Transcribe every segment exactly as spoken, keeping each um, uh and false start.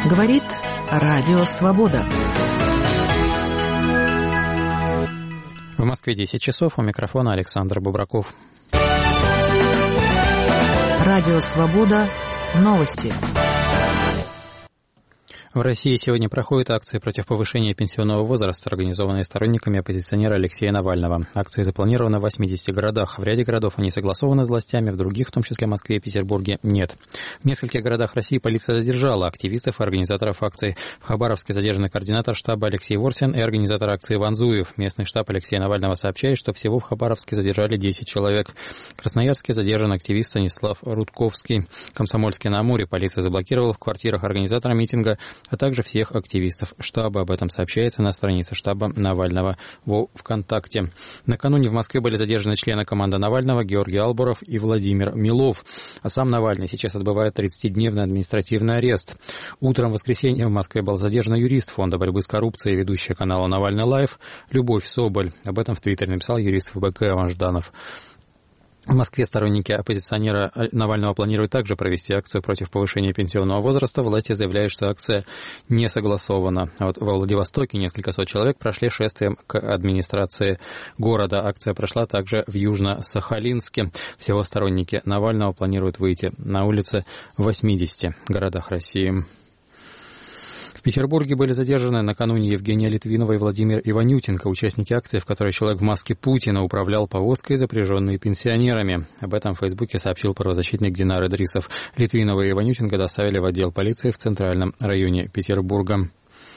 Говорит Радио Свобода. В Москве десять часов, у микрофона Александр Бубраков. Радио Свобода. Новости. В России сегодня проходят акции против повышения пенсионного возраста, организованные сторонниками оппозиционера Алексея Навального. Акции запланированы в восьмидесяти городах. В ряде городов они согласованы с властями, в других, в том числе Москве и Петербурге, нет. В нескольких городах России полиция задержала активистов и организаторов акций. В Хабаровске задержаны координатор штаба Алексей Ворсин и организатор акции Иван Зуев. Местный штаб Алексея Навального сообщает, что всего в Хабаровске задержали десять человек. В Красноярске задержан активист Станислав Рудковский. В Комсомольске-на-Амуре полиция заблокировала в квартирах организатора митинга, а также всех активистов штаба. Об этом сообщается на странице штаба Навального во ВКонтакте. Накануне в Москве были задержаны члены команды Навального Георгий Албуров и Владимир Милов. А сам Навальный сейчас отбывает тридцатидневный административный арест. Утром в воскресенье в Москве был задержан юрист Фонда борьбы с коррупцией, ведущая канала «Навальный Лайв» Любовь Соболь. Об этом в Твиттере написал юрист ФБК Иван Жданов. В Москве сторонники оппозиционера Навального планируют также провести акцию против повышения пенсионного возраста. Власти заявляют, что акция не согласована. А вот во Владивостоке несколько сот человек прошли шествием к администрации города. Акция прошла также в Южно-Сахалинске. Всего сторонники Навального планируют выйти на улицы в восьмидесяти городах России. В Петербурге были задержаны накануне Евгения Литвинова и Владимир Иванютенко, участники акции, в которой человек в маске Путина управлял повозкой, запряженной пенсионерами. Об этом в Фейсбуке сообщил правозащитник Динар Идрисов. Литвинова и Иванютенко доставили в отдел полиции в центральном районе Петербурга.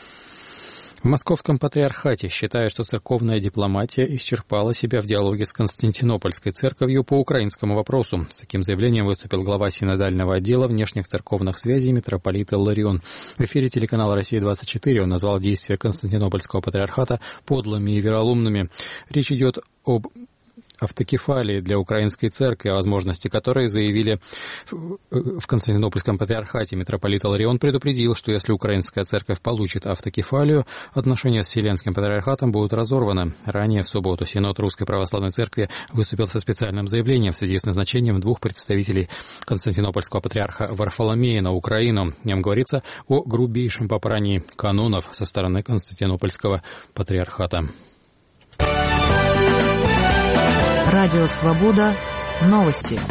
В Московском патриархате считают, что церковная дипломатия исчерпала себя в диалоге с Константинопольской церковью по украинскому вопросу. С таким заявлением выступил глава синодального отдела внешних церковных связей митрополит Илларион. В эфире телеканала «Россия-двадцать четыре» он назвал действия Константинопольского патриархата подлыми и вероломными. Речь идет об автокефалии для украинской церкви, о возможности которой заявили в Константинопольском патриархате. Митрополит Илларион предупредил, что если украинская церковь получит автокефалию, отношения с Вселенским патриархатом будут разорваны. Ранее в субботу Синод Русской Православной Церкви выступил со специальным заявлением в связи с назначением двух представителей Константинопольского патриарха Варфоломея на Украину. В нем говорится о грубейшем попрании канонов со стороны Константинопольского патриархата. Радио Свобода. Новости.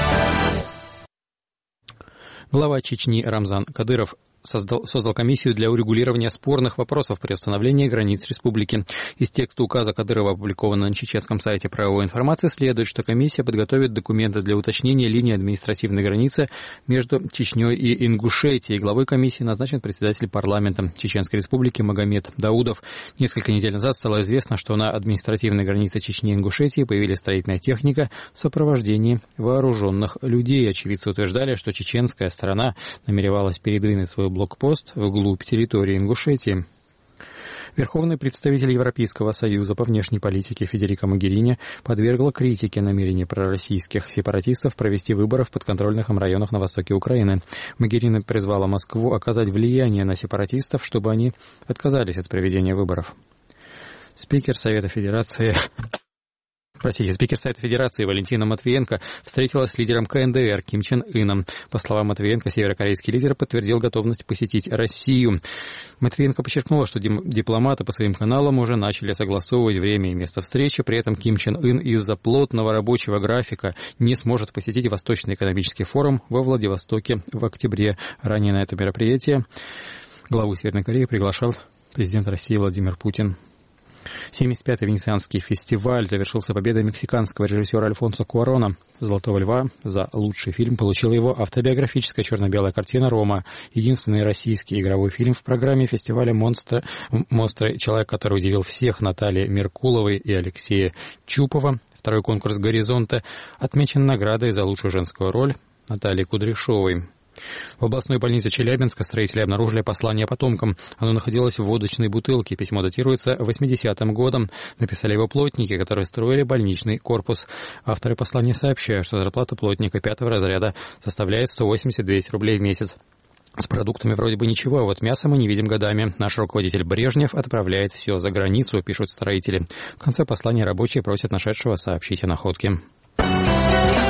Глава Чечни Рамзан Кадыров Создал, создал комиссию для урегулирования спорных вопросов при установлении границ республики. Из текста указа Кадырова, опубликованного на чеченском сайте правовой информации, следует, что комиссия подготовит документы для уточнения линии административной границы между Чечней и Ингушетией. Главой комиссии назначен председатель парламента Чеченской республики Магомед Даудов. Несколько недель назад стало известно, что на административной границе Чечни и Ингушетии появилась строительная техника в сопровождении вооруженных людей. Очевидцы утверждали, что чеченская сторона намеревалась передвинуть свой блокпост вглубь территории Ингушетии. Верховный представитель Европейского союза по внешней политике Федерико Могерини подвергла критике намерений пророссийских сепаратистов провести выборы в подконтрольных им районах на востоке Украины. Могерини призвала Москву оказать влияние на сепаратистов, чтобы они отказались от проведения выборов. Спикер Совета Федерации... Простите, спикер Совета Федерации Валентина Матвиенко встретилась с лидером ка эн дэ эр Ким Чен Ыном. По словам Матвиенко, северокорейский лидер подтвердил готовность посетить Россию. Матвиенко подчеркнула, что дипломаты по своим каналам уже начали согласовывать время и место встречи. При этом Ким Чен Ын из-за плотного рабочего графика не сможет посетить Восточный экономический форум во Владивостоке в октябре. Ранее на это мероприятие главу Северной Кореи приглашал президент России Владимир Путин. семьдесят пятый Венецианский фестиваль завершился победой мексиканского режиссера Альфонсо Куарона. «Золотого льва» за лучший фильм получила его автобиографическая черно-белая картина «Рома». Единственный российский игровой фильм в программе фестиваля «Монстры», «Монстры. Человек, который удивил всех» Натальи Меркуловой и Алексея Чупова. Второй конкурс «Горизонты» отмечен наградой за лучшую женскую роль Натальи Кудряшовой. В областной больнице Челябинска строители обнаружили послание потомкам. Оно находилось в водочной бутылке. Письмо датируется восьмидесятым годом. Написали его плотники, которые строили больничный корпус. Авторы послания сообщают, что зарплата плотника пятого разряда составляет сто восемьдесят двести рублей в месяц. С продуктами вроде бы ничего, а вот мясо мы не видим годами. Наш руководитель Брежнев отправляет все за границу, пишут строители. В конце послания рабочие просят нашедшего сообщить о находке.